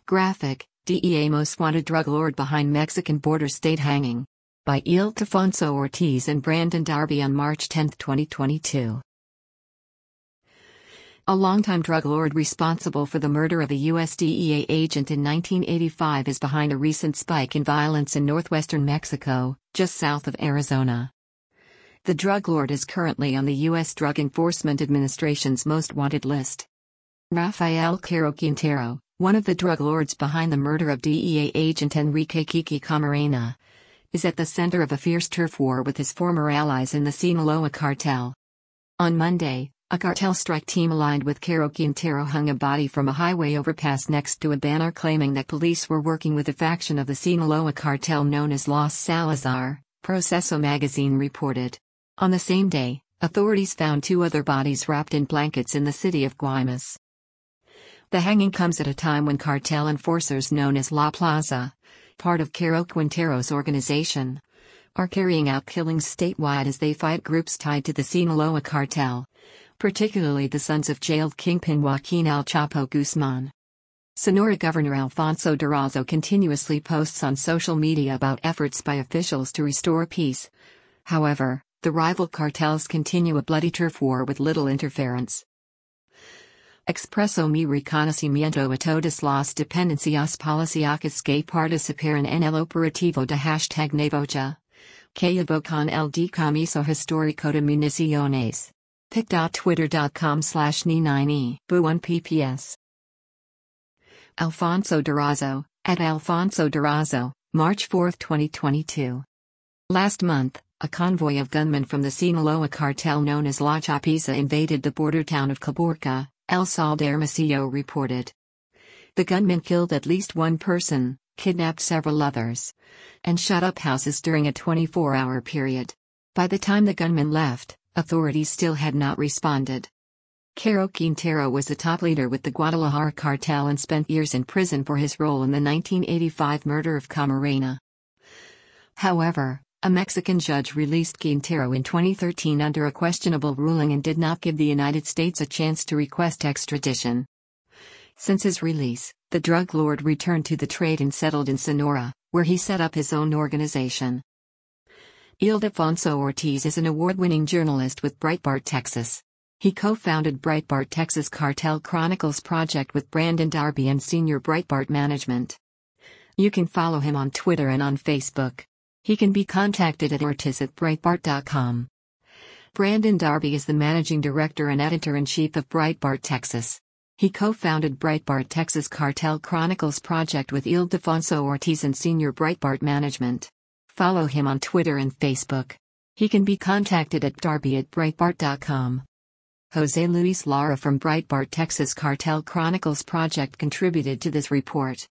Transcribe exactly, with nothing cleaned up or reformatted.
Graphic, D E A Most Wanted Drug Lord Behind Mexican Border State Hanging. By Ildefonso Ortiz and Brandon Darby on March tenth, twenty twenty-two. A longtime drug lord responsible for the murder of a U S D E A agent in nineteen eighty-five is behind a recent spike in violence in northwestern Mexico, just south of Arizona. The drug lord is currently on the U S Drug Enforcement Administration's most wanted list. Rafael Caro Quintero, one of the drug lords behind the murder of D E A agent Enrique Kiki Camarena, is at the center of a fierce turf war with his former allies in the Sinaloa cartel. On Monday, a cartel strike team aligned with Caro Quintero hung a body from a highway overpass next to a banner claiming that police were working with a faction of the Sinaloa cartel known as Los Salazar, Proceso magazine reported. On the same day, authorities found two other bodies wrapped in blankets in the city of Guaymas. The hanging comes at a time when cartel enforcers known as La Plaza, part of Caro Quintero's organization, are carrying out killings statewide as they fight groups tied to the Sinaloa cartel, particularly the sons of jailed kingpin Joaquin El Chapo Guzman. Sonora Governor Alfonso Durazo continuously posts on social media about efforts by officials to restore peace. However, the rival cartels continue a bloody turf war with little interference. Expreso mi reconocimiento a todas las dependencias policíacas que participaron en el operativo de hashtag Navoja, que evocan el decomiso histórico de municiones. pic.twitter.com slash ni9e bu1 pps. Alfonso Durazo, at Alfonso Durazo, March fourth, twenty twenty-two. Last month, a convoy of gunmen from the Sinaloa cartel known as La Chapiza invaded the border town of Caborca, El Salvador Hermosillo reported. The gunmen killed at least one person, kidnapped several others, and shot up houses during a twenty-four hour period. By the time the gunmen left, authorities still had not responded. Caro Quintero was the top leader with the Guadalajara cartel and spent years in prison for his role in the nineteen eighty-five murder of Camarena. However, a Mexican judge released Quintero in twenty thirteen under a questionable ruling and did not give the United States a chance to request extradition. Since his release, the drug lord returned to the trade and settled in Sonora, where he set up his own organization. Ildefonso Ortiz is an award-winning journalist with Breitbart Texas. He co-founded Breitbart Texas Cartel Chronicles project with Brandon Darby and senior Breitbart management. You can follow him on Twitter and on Facebook. He can be contacted at ortiz at breitbart dot com. Brandon Darby is the managing director and editor-in-chief of Breitbart Texas. He co-founded Breitbart Texas Cartel Chronicles project with Ildefonso Ortiz and senior Breitbart management. Follow him on Twitter and Facebook. He can be contacted at darby at breitbart dot com. Jose Luis Lara from Breitbart Texas Cartel Chronicles project contributed to this report.